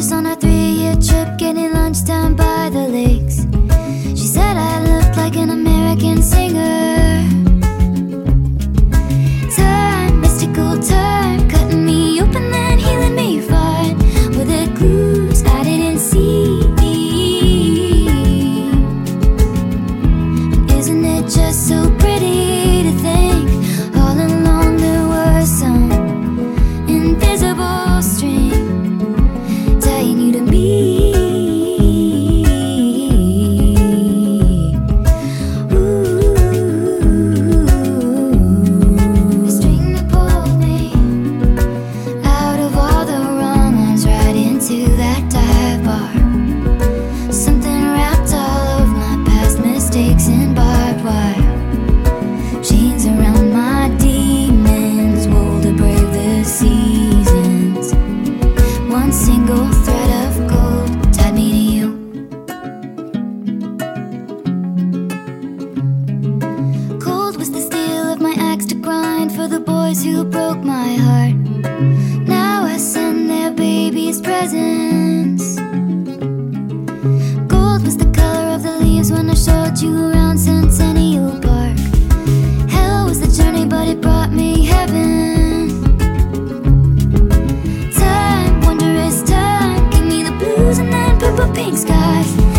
us on a 3-year trip, getting lunch down by the lakes. She said I looked like an American singer. Turn, mystical turn, cutting me open then healing me fine with the clues I didn't see. Isn't it just so pretty to think all along there was some invisible string tying you to me? Single thread of gold tied me to you. Cold was the steel of my axe to grind for the boys who broke my heart. Now I send their babies presents. Gold was the color of the leaves when I showed you around Centennial Park. Hell was the journey, but it brought me heaven. Pink skies.